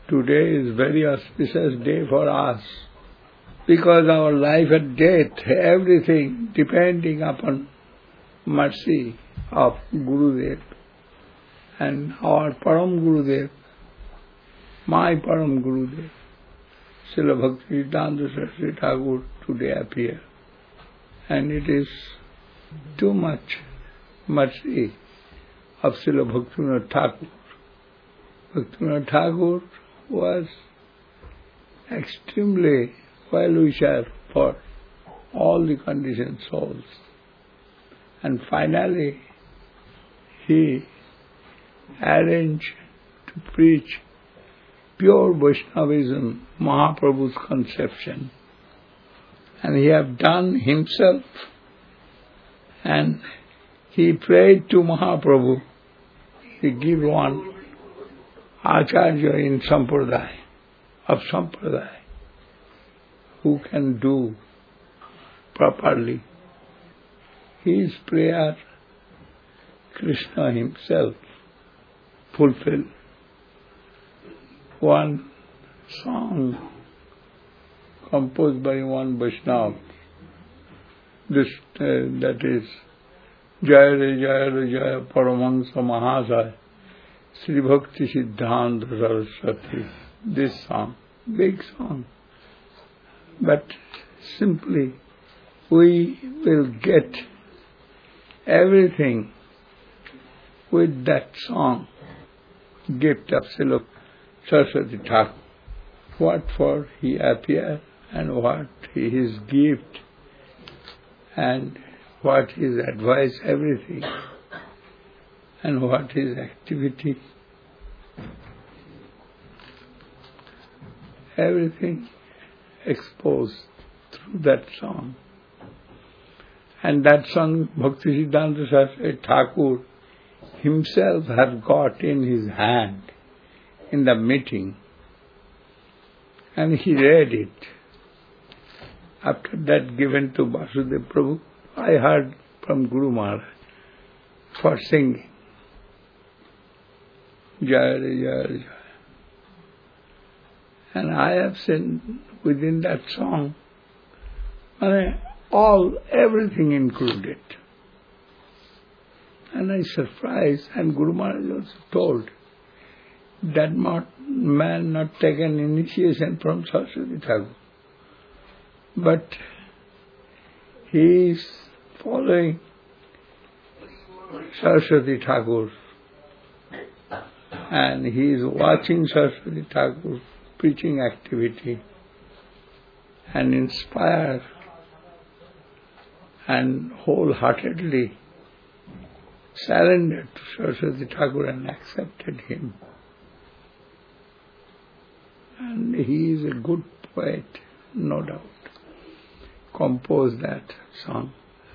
Today is very auspicious day for us because our life and death, everything depending upon mercy of Gurudev and our Param Gurudev, my Param Gurudev, Srila Bhaktivedanta Saraswati Thakur today appear. And it is too much mercy of Srila Bhaktivinoda Thakur. Bhaktivinoda Thakur was extremely well-wisher for all the conditioned souls. And finally, he arranged to preach pure Vaishnavism, Mahaprabhu's conception. And he have done himself, and he prayed to Mahaprabhu, he give one Acharya in Sampradaya, of Sampradaya, who can do properly. His prayer, Krishna himself fulfilled. One song composed by one Vaishnava, that is Jaya Re Jaya Re Jaya Paramahansa Mahasaya Sri Bhakti Siddhanta Saraswati. This song, big song. But simply we will get everything with that song, gift of Srila Saraswati Thakur. What for he appeared and what his gift and what his advice, everything, and what his activity, everything exposed through that song. And that song Bhakti Siddhanta Saraswati Thakur himself has got in his hand in the meeting, and he read it. After that given to Vasudeva Prabhu, I heard from Guru Maharaj for singing Jaya Re Jaya Re Jaya. And I have seen within that song everything included. And I surprised, and Guru Maharaj also told that man not taken initiation from Saraswati Thakur, but he is following Saraswati Thakur, and he is watching Saraswati Thakur's preaching activity and inspired and wholeheartedly surrendered to Saraswati Thakur and accepted him. And he is a good poet, no doubt. Composed that song.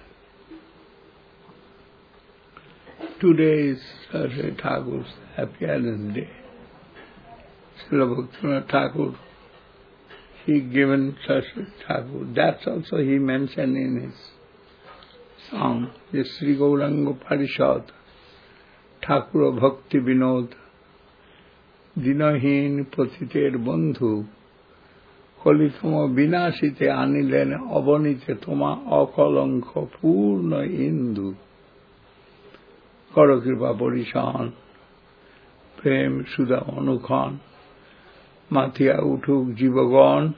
Today is Saraswati Thakur's appearance day. Srila Bhaktivinoda Thakur, he given Saraswati Thakur. That's also he mentioned in his song, the Sri Gauranga Parishad, Thakur Bhakti Vinod, Dinahin Patiter Bandhu, Kalitama Vinashite Anilen Abanite Toma Akalanka Purna Indu, Karakripa Parishan, Prem Sudha Anukhan, Mathya Utuk Jivagan,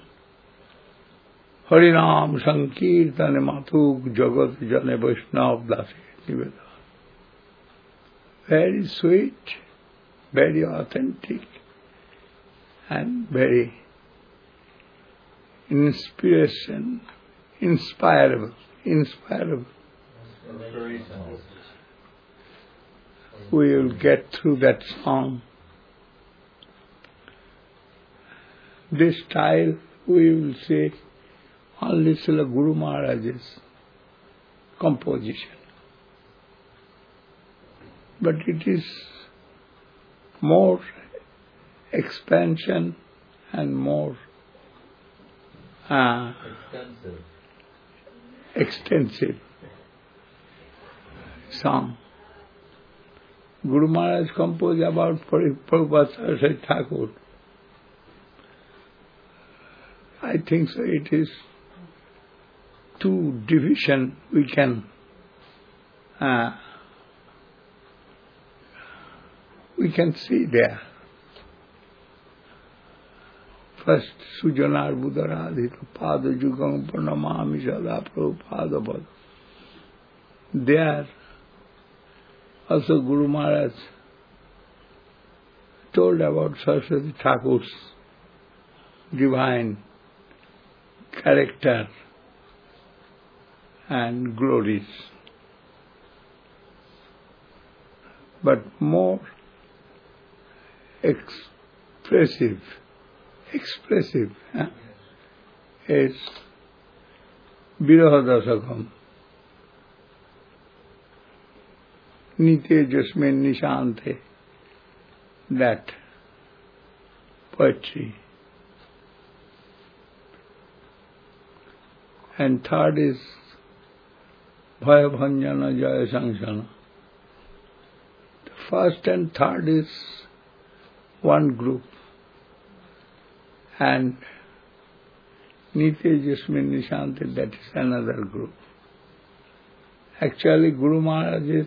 Harinam Sankirtane Mathuk Jagat Jane Vaishnav Dasi Niveda. Very sweet, very authentic, and very inspirable. We will get through that song. This style we will say only Srila Guru Maharaj's composition. But it is more expansion and more extensive song. Guru Maharaj composed about Prabhupada Saraswati Thakur I think so it is two division we can see there. First, Sujanar Buddharadhita Pada Jugam Pranamami Sada Prabhupada Bad. There, also Guru Maharaj told about Saraswati Thakur's divine character and glories. But more expressive is Virahadasakam. Nite Jasmin Nishante, that poetry. And third is Bhayabhanjana Jaya Sanksana. The first and third is one group, and Nitya Jasmin Nishante, that is another group. Actually, Guru Maharaj's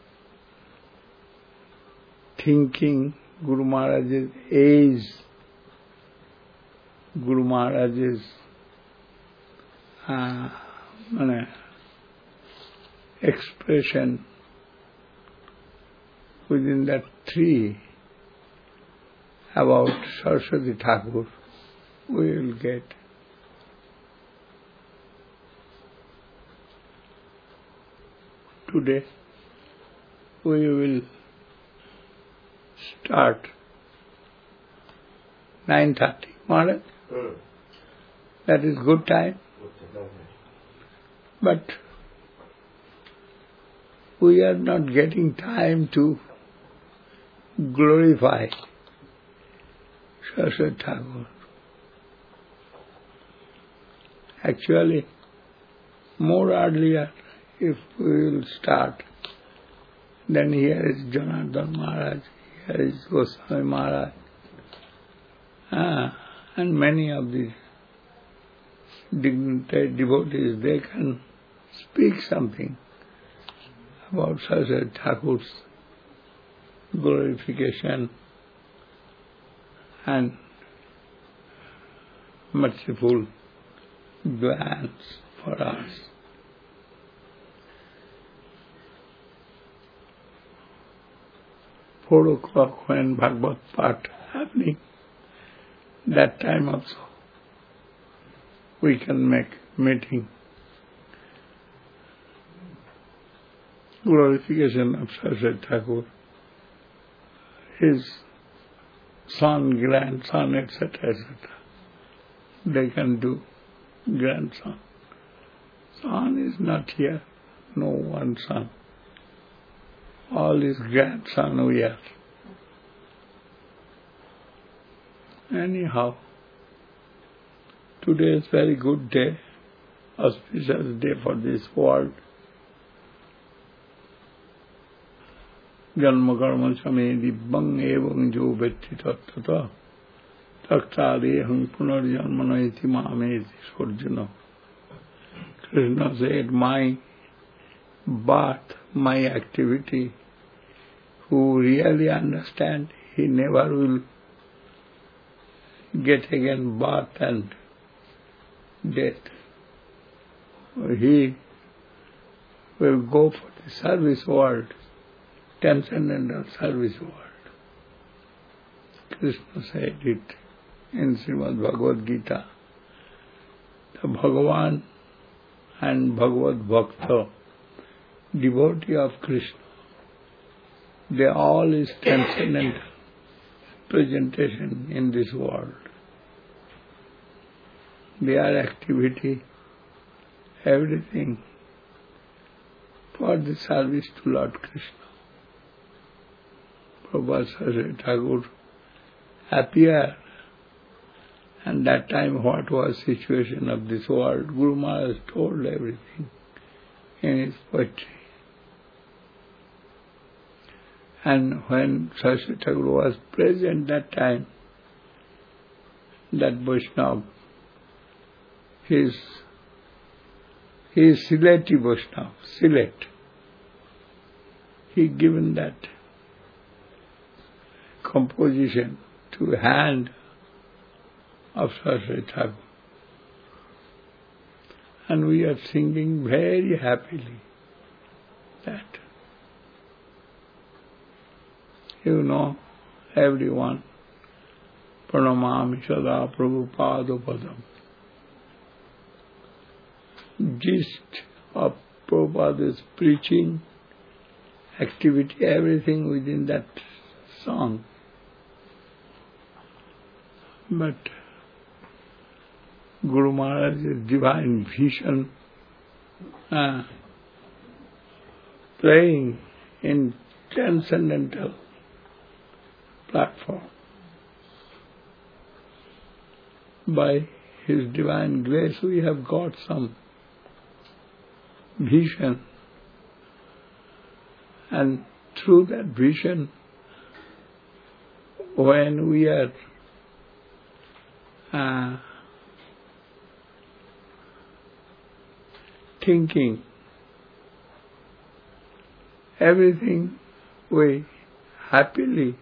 thinking, Guru Maharaj's age, Guru Maharaj's expression within that three about Saraswati Thakur, we will get. Today we will start 9:30. Maharaj? That is good time. But we are not getting time to glorify Saraswati Thakur. Actually, more earlier, if we will start, then here is Janardhan Maharaj, here is Goswami Maharaj, and many of these dignitaries, devotees, they can speak something about Saraswati Thakur's glorification and merciful glance for us. Four o'clock when Bhagavad Path happening, that time also we can make meeting. Glorification of Saraswati Thakur, his son, grandson, etc., etc. They can do grandson. Son is not here, no one son. All his grandson we are. Anyhow, today is very good day, auspicious day for this world. Janma karma same dibbang evang jo vetti tattata taktarehang punarjanmana iti mameti surjana. Krishna said, my birth, my activity, who really understand, he never will get again birth and death. He will go for the service world, transcendental service world. Krishna said it in Srimad Bhagavad Gita. The Bhagavan and Bhagavad Bhakta, devotee of Krishna, they all is transcendental presentation in this world. Their activity, everything for the service to Lord Krishna. Prabhupada Saraswati Thakur appeared, and that time what was situation of this world, Guru Maharaj told everything in his poetry. And when Saraswati Thakur was present that time, that Vaishnava He is Sileti Vaishnava, Silet. He given that composition to hand of Saraswati Thakur. And we are singing very happily that. You know, everyone, Pranamami Sada Prabhupada Padam. Gist of Prabhupada's preaching, activity, everything within that song. But Guru Maharaj's divine vision playing in transcendental platform. By His divine grace we have got some vision, and through that vision, when we are thinking, everything we happily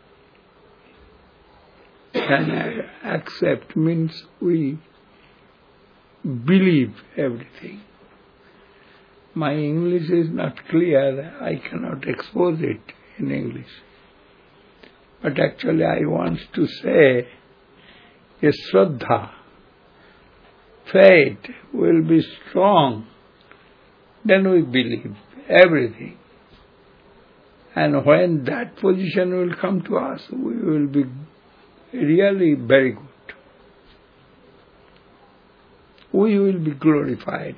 can accept, means we believe everything. My English is not clear, I cannot expose it in English. But actually I want to say, a Shraddha, faith will be strong, then we believe everything. And when that position will come to us, we will be really very good. We will be glorified.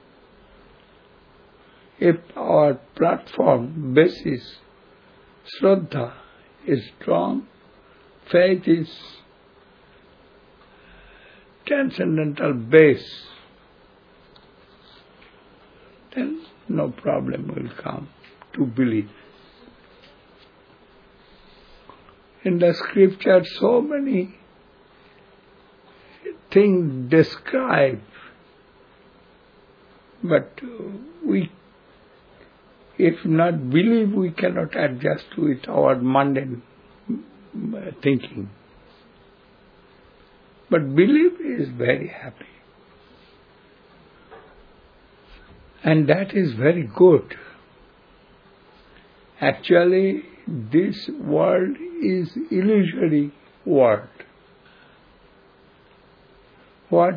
If our platform basis, Shraddha, is strong, faith is transcendental base, then no problem will come to believe. In the scripture, so many things describe, but we, if not believe, we cannot adjust with our mundane thinking. But belief is very happy. And that is very good. Actually, this world is illusory world. What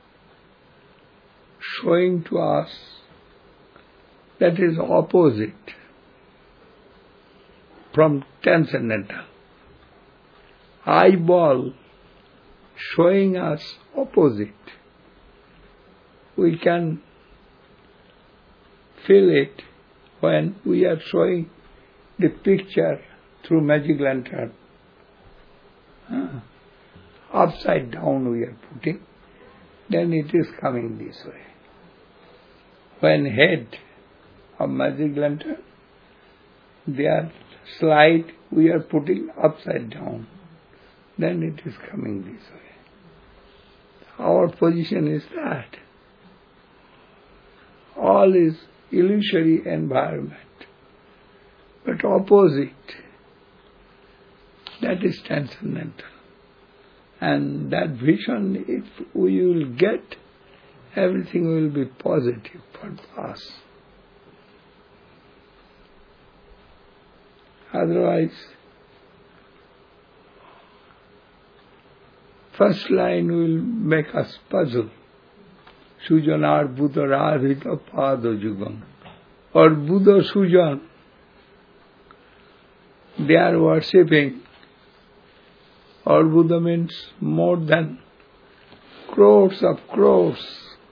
showing to us, that is opposite from transcendental. Eyeball showing us opposite. We can feel it when we are showing the picture through magic lantern. Upside down we are putting, then it is coming this way. When head of magic lantern, their slide we are putting upside down, then it is coming this way. Our position is that. All is illusory environment, but opposite, that is transcendental. And that vision, if we will get, everything will be positive for us. Otherwise, first line will make us puzzle. Sujanar Buddha Radhita Pada Jugam. Or Buddha Sujan. They are worshipping. Or Buddha means more than crores of crores.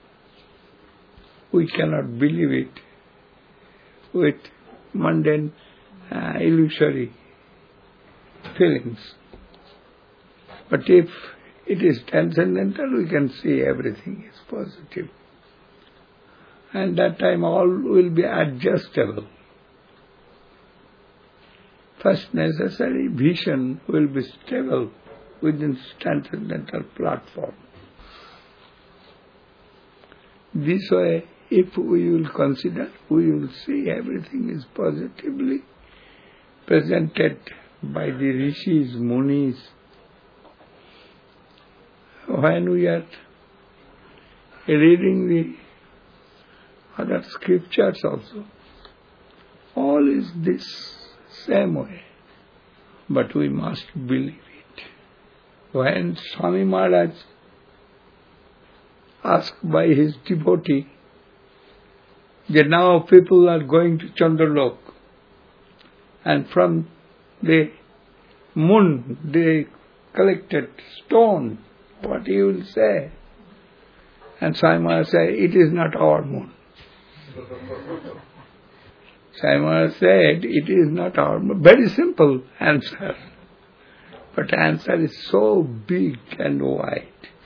We cannot believe it with mundane, illusory feelings. But if it is transcendental, we can see everything is positive. And that time all will be adjustable. First necessary vision will be stable within transcendental platform. This way, if we will consider, we will see everything is positively presented by the rishis, munis. When we are reading the other scriptures also, all is this same way. But we must believe it. When Swami Maharaj asked by his devotee that now people are going to Chandralok, and from the moon they collected stone, what he will say? And Swami Maharaj said, it is not our moon. Swami Maharaj said, it is not our moon. Very simple answer. But answer is so big and wide.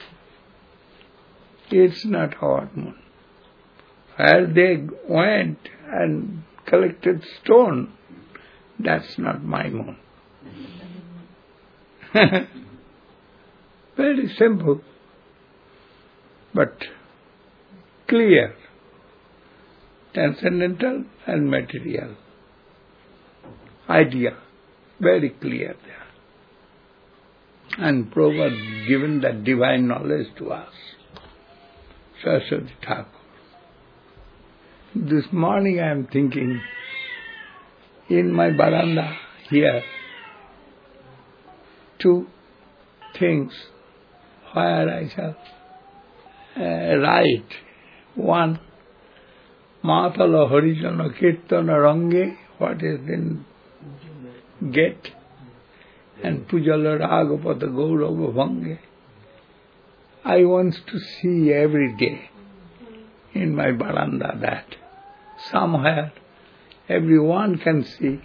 It's not our moon. Where they went and collected stone, that's not my moon. Very simple, but clear, transcendental and material idea, very clear there. And Prabhupada given that divine knowledge to us, Saraswati Thakur. This morning I am thinking, in my veranda here, two things where I shall write. One, Mahatala Harijana Kirtana Range, what is in gate, and Pujala Ragapata Gaurava Bhange. I want to see every day in my veranda that somewhere everyone can see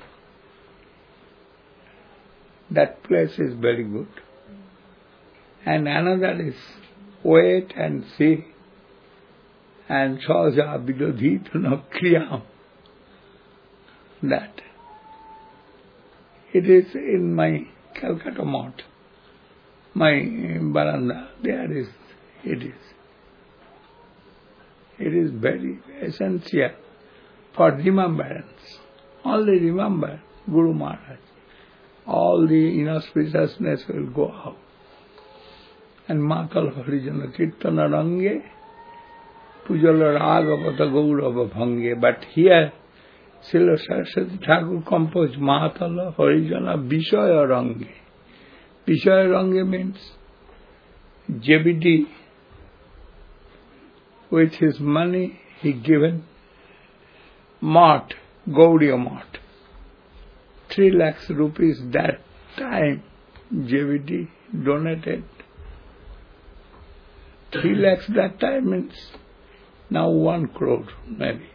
that place is very good. And another is wait and see and saja vidodhitana kriyam. That it is in my Calcutta Mott, my veranda, there is, it is. It is very essential for remembrance. Only remember Guru Maharaj. All the inauspiciousness will go out. And Matal Harijana Kirtana Range, Pujala Ragapata Gaurava Bhange. But here, Srila Saraswati Thakur composed Mahatala Harijana Vishaya Range. Vishaya Range means JBD, with his money he given Mott, Gaudiya Mott. 3 lakhs rupees that time JVD donated. 3 lakhs that time means now 1 crore maybe.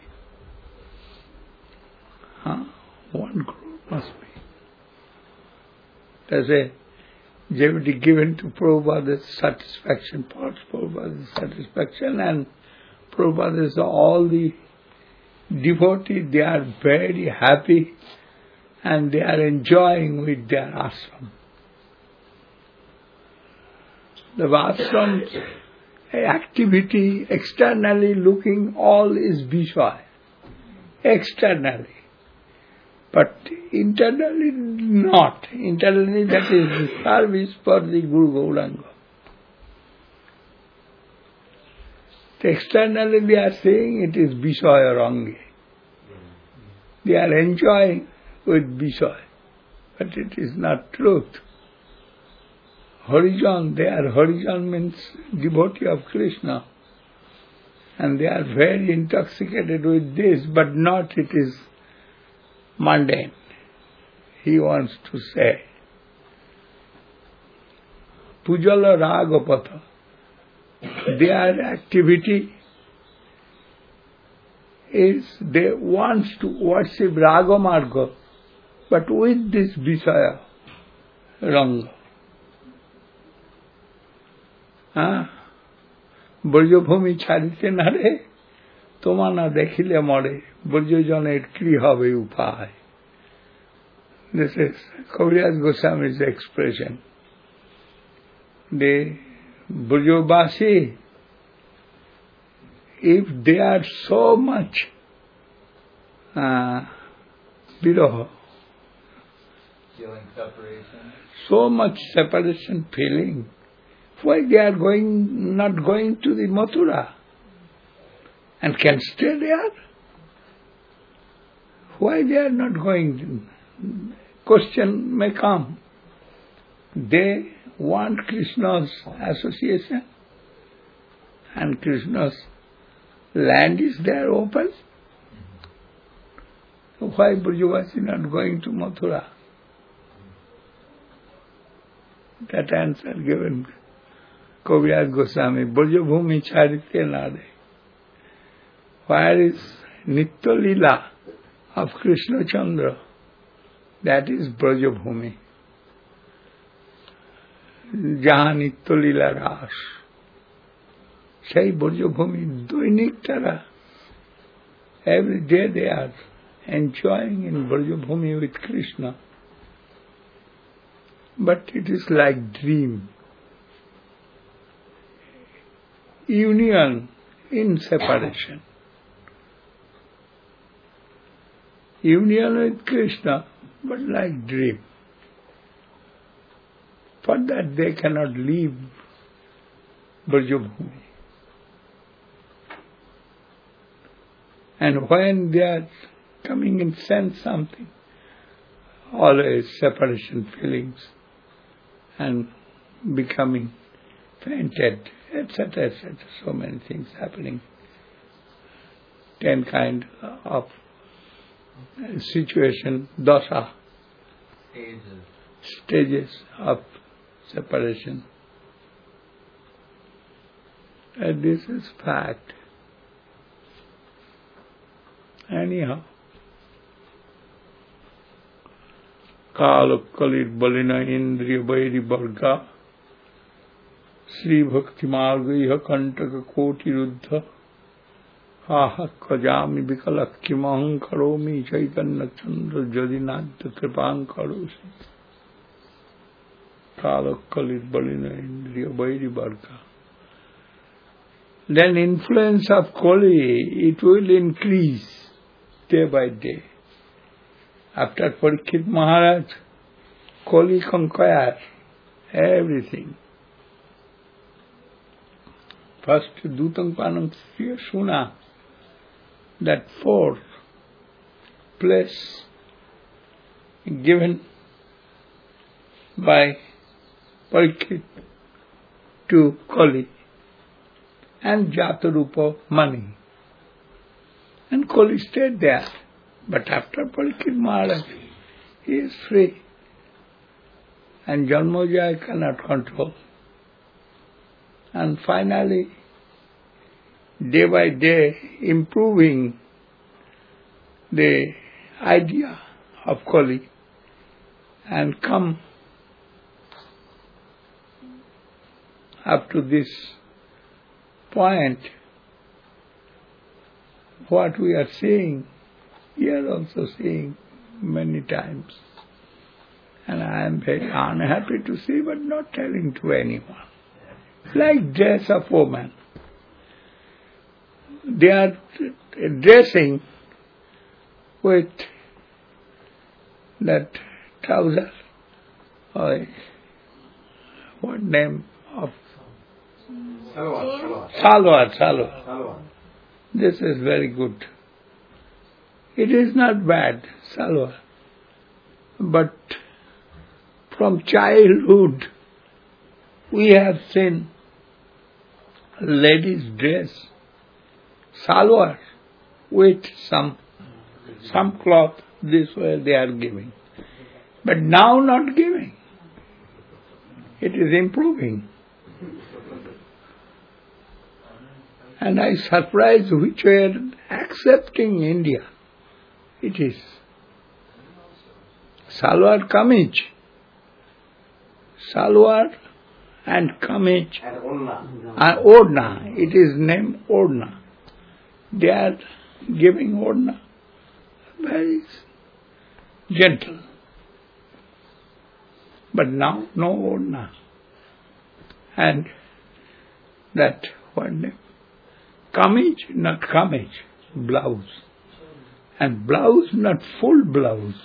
1 crore must be. There's a JVD given to Prabhupada's satisfaction, parts Prabhupada's satisfaction, and Prabhupada's all the devotees, they are very happy and they are enjoying with their ashram. The ashram activity, externally looking, all is Vishaya. Externally. But internally not. Internally that is the service for the Guru Gauranga. Externally they are saying it is Vishaya Rangi. They are enjoying with Vishaya. But it is not truth. Harijan, Harijan means devotee of Krishna. And they are very intoxicated with this, but not it is mundane. He wants to say, Pujala Ragapata, their activity is they want to worship Ragamarga, but with this Vishaya Ranga. Brajabhumi charite nare, toma na dekhile more, Brajajaner kri habe upay. This is Kaviraj Goswami's expression. The Brajavasi if they are so much viroha, feeling separation, so much separation feeling, why they are not going to the Mathura and can stay there? Why they are not going? Question may come. They want Krishna's association, and Krishna's land is there open. So why Brajavasi not going to Mathura? That answer given Kaviraj Goswami, Brajabhumi charite nade. Where is Nitya Lila of Krishna Chandra? That is Brajabhumi. Jahan Nitya Lila Ras. Say Brajabhumi, Dainik Tara. Every day they are enjoying in Brajabhumi with Krishna. But it is like dream. Union in separation. Union with Krishna, but like dream. For that they cannot leave Brajabhumi. And when they are coming and sense something, always separation feelings and becoming fainted, etc., etc. So many things happening. 10 kind of situation, dasa, stages of separation. And this is fact. Anyhow, Kala Kalit Balina Indriya Vairi Varga Sri Bhakti Margaiha Kantaka Koti Ruddha Aha Kajami Vikalakki Maham Karomi Chaitanya Chandra Jadinadya Kripang Karosi. Kala Kalit Balina Indriya Vairi Varga. Then influence of Kali, it will increase day by day. After Parikshit Maharaj, Kali conquered everything. First, Dutangpanam Suna, that fourth place given by Parikshit to Kali, and Jatarupa money. And Kali stayed there. But after Parikshit Maharaj, he is free. And Janmojaya cannot control. And finally, day by day, improving the idea of Kali and come up to this point, what we are seeing, we are also seeing many times. And I am very unhappy to see, but not telling to anyone. Like dress of women. They are dressing with that trouser, or what name of Salwar. This is very good. It is not bad, salwar. But from childhood, we have seen ladies dress salwar with some cloth, this way they are giving. But now not giving. It is improving. And I surprised which were accepting India. It is salwar kameez. Salwar and kameez. And odna. It is named odna. They are giving odna. Very gentle. But now no odna. And that, what name? Kameez, not kameez, blouse. And blouse, not full blouse.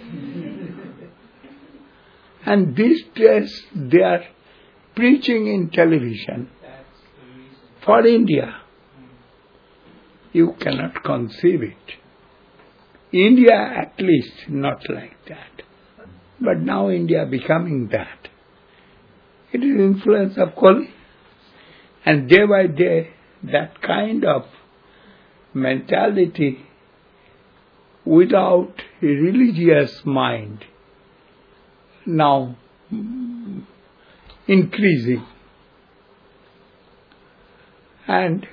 And this dress they are preaching in television for India. You cannot conceive it. India at least not like that. But now India becoming that. It is influence of Kali. And day by day, that kind of mentality without a religious mind now increasing. And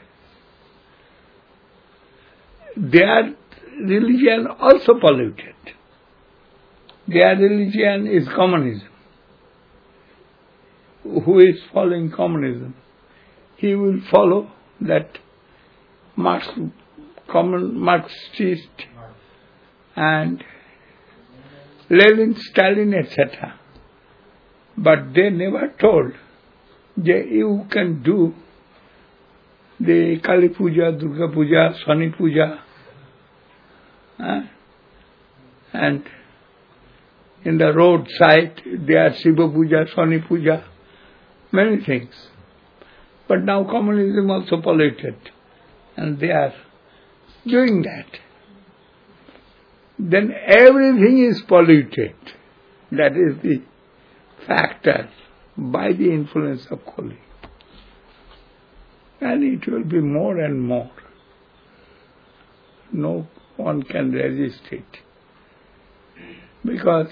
their religion also polluted. Their religion is communism. Who is following communism? He will follow that Marxist and Lenin, Stalin, etc. But they never told that you can do the Kali Puja, Durga Puja, Shani Puja, and in the roadside there are Shiva Puja, Shani Puja, many things. But now communism also polluted, and they are doing that. Then everything is polluted. That is the factor by the influence of Kali. And it will be more and more. No one can resist it. Because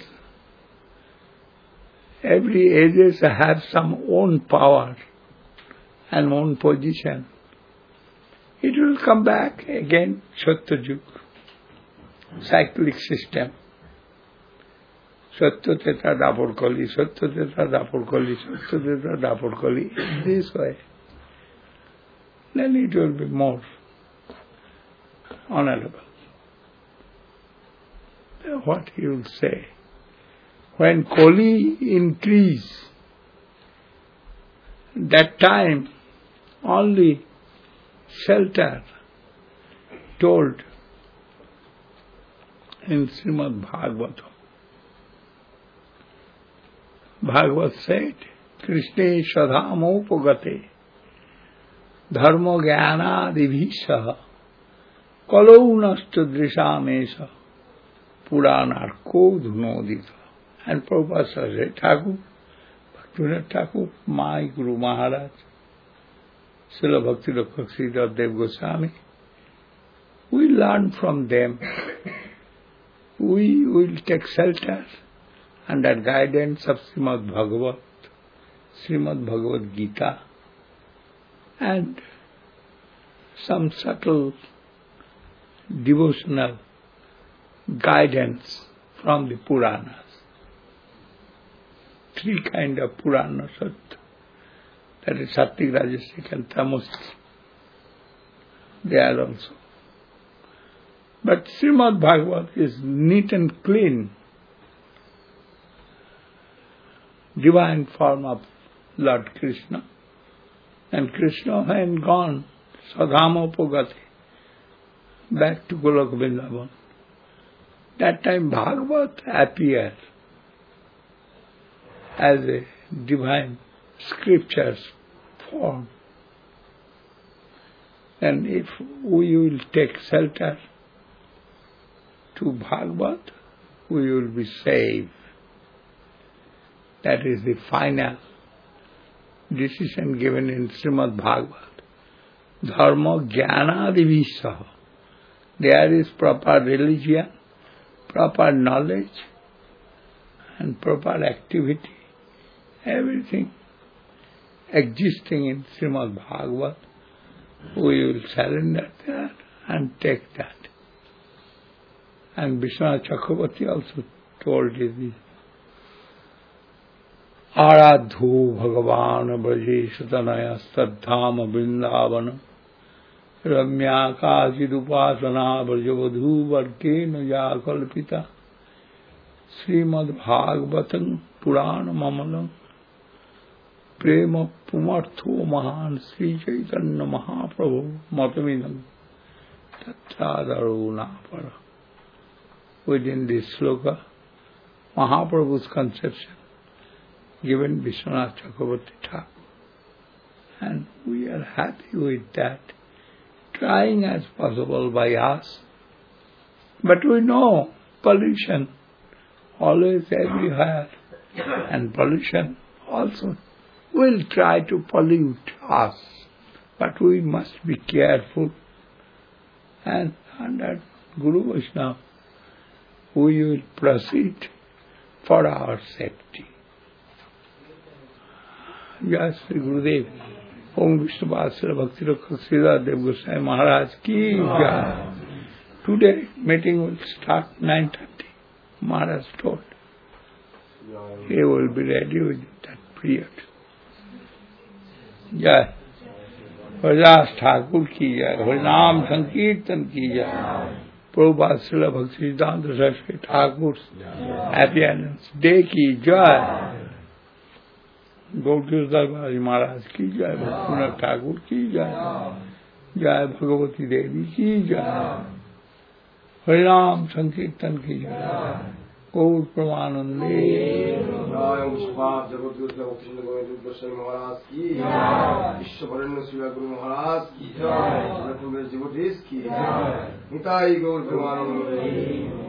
every ages have some own power and own position. It will come back again, Satyajug, cyclic system. Satyateta Dapur Kali, Satyateta Dapur Kali, Satyateta Dapur Kali, this way. Then it will be more honorable. What he will say? When Kali increase, that time only shelter told in Srimad Bhagavatam. Bhagavat said, Krishne Shadhamopagate Dharma Jnana Divhisha Kalau Nasta Drishamesha Puranarko Dhunodita. And Prabhupada said, Thakur, Bhaktivinoda Thakur, my Guru Maharaj, Srila Bhakti Sridhar Dev Goswami, we learn from them. We will take shelter under guidance of Srimad Bhagavad Gita, and some subtle devotional guidance from the Puranas. Three kind of Purana Sat. That is Sattvic, Rajasic and Tamasic. They are also. But Srimad Bhagavat is neat and clean. Divine form of Lord Krishna. And Krishna had gone Sadhamopagate back to Golok Vrindavan. That time Bhagavat appeared as a divine scriptures form. And if we will take shelter to Bhagavat, we will be saved. That is the final decision given in Srimad Bhagavat. Dharma Jnana Divhisha. There is proper religion, proper knowledge, and proper activity. Everything existing in Srimad Bhagavat, we will surrender that and take that. And Vishwanath Chakravarti also told this. Aradhu Bhagavan Brajeshu Tanaya Saddhama Vrindavana Ramya Kajidupasana Brajavadhu Varkena Ya Kalpita Srimad Bhagavatam Purana Mamalam Prema Pumartho Mahan Sri Chaitanya Mahaprabhu Matamidam Tattradaro Para. Within this sloka, Mahaprabhu's conception given Vishwanath Chakravarti Thakur. And we are happy with that, trying as possible by us. But we know pollution always everywhere, and pollution also will try to pollute us. But we must be careful, and under Guru Vaishnava we will proceed for our safety. Jai Sri Gurudev. Om Vishnu Vasila Bhakti Rakha Sridhar Dev Goswami Maharaj ki Jai. Today meeting will start 9:30. Maharaj told. He will be ready with that period. Jai. Haridas Thakur ki Jai. Harinam Sankirtan ki Jai. Prabhupada Srila Bhakti Siddhanta Saraswati Thakur's Appearance Day ki Jai. Gaudhya Darbar Maharaj ki Jai. Bhaktivinoda Thakur ki Jai. Jai Bhagavati Devi ki Jai. Harinam Sankirtan ki Jai. Gaur Pramanande. Jai Om Shubha Jagat Guru Govind Goswami Maharaj ki Jai. Vishwavaranya Srila Guru Maharaj ki Jai. Devotees ki Jai. Nitai Gaur Pramanande.